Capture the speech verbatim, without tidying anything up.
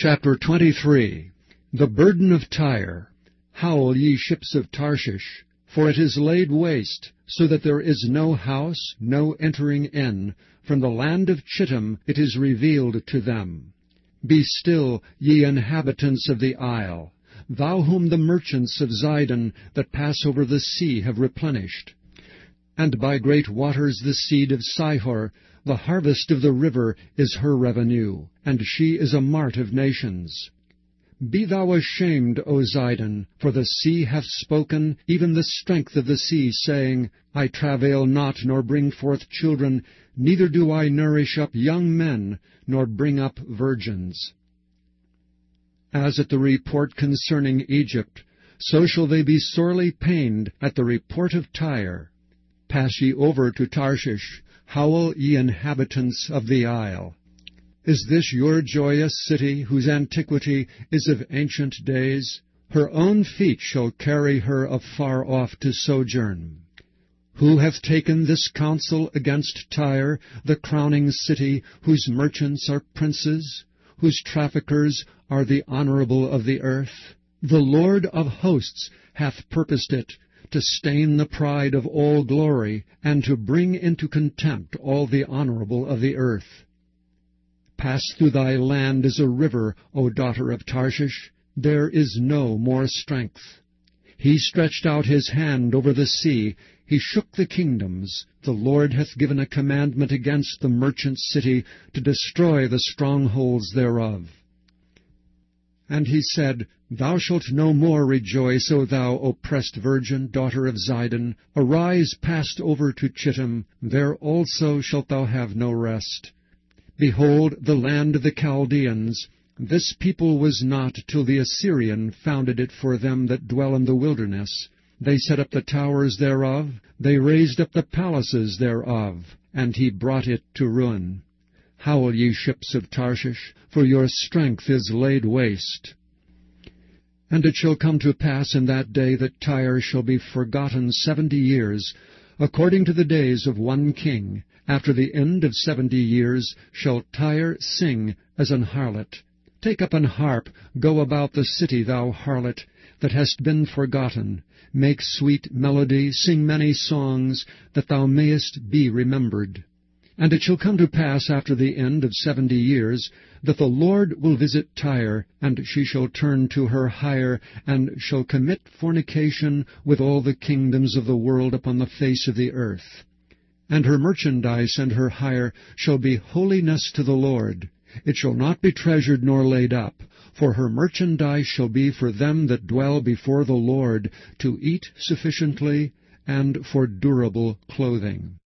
Chapter twenty-three. The burden of Tyre. Howl, ye ships of Tarshish, for it is laid waste, so that there is no house, no entering in. From the land of Chittim it is revealed to them. Be still, ye inhabitants of the isle, thou whom the merchants of Zidon that pass over the sea have replenished. And by great waters the seed of Sihor, the harvest of the river, is her revenue, and she is a mart of nations. Be thou ashamed, O Zidon, for the sea hath spoken, even the strength of the sea, saying, I travail not, nor bring forth children, neither do I nourish up young men, nor bring up virgins. As at the report concerning Egypt, so shall they be sorely pained at the report of Tyre. Pass ye over to Tarshish, howl, ye inhabitants of the isle. Is this your joyous city, whose antiquity is of ancient days? Her own feet shall carry her afar off to sojourn. Who hath taken this counsel against Tyre, the crowning city, whose merchants are princes, whose traffickers are the honorable of the earth? The Lord of hosts hath purposed it, to stain the pride of all glory, and to bring into contempt all the honorable of the earth. Pass through thy land as a river, O daughter of Tarshish. There is no more strength. He stretched out his hand over the sea. He shook the kingdoms. The Lord hath given a commandment against the merchant city, to destroy the strongholds thereof. And he said, Thou shalt no more rejoice, O thou oppressed virgin, daughter of Zidon. Arise, pass over to Chittim. There also shalt thou have no rest. Behold, the land of the Chaldeans. This people was not till the Assyrian founded it for them that dwell in the wilderness. They set up the towers thereof, they raised up the palaces thereof, and he brought it to ruin. Howl, ye ships of Tarshish, for your strength is laid waste. And it shall come to pass in that day that Tyre shall be forgotten seventy years, according to the days of one king. After the end of seventy years shall Tyre sing as an harlot. Take up an harp, go about the city, thou harlot, that hast been forgotten. Make sweet melody, sing many songs, that thou mayest be remembered. And it shall come to pass after the end of seventy years, that the Lord will visit Tyre, and she shall turn to her hire, and shall commit fornication with all the kingdoms of the world upon the face of the earth. And her merchandise and her hire shall be holiness to the Lord. It shall not be treasured nor laid up, for her merchandise shall be for them that dwell before the Lord, to eat sufficiently, and for durable clothing.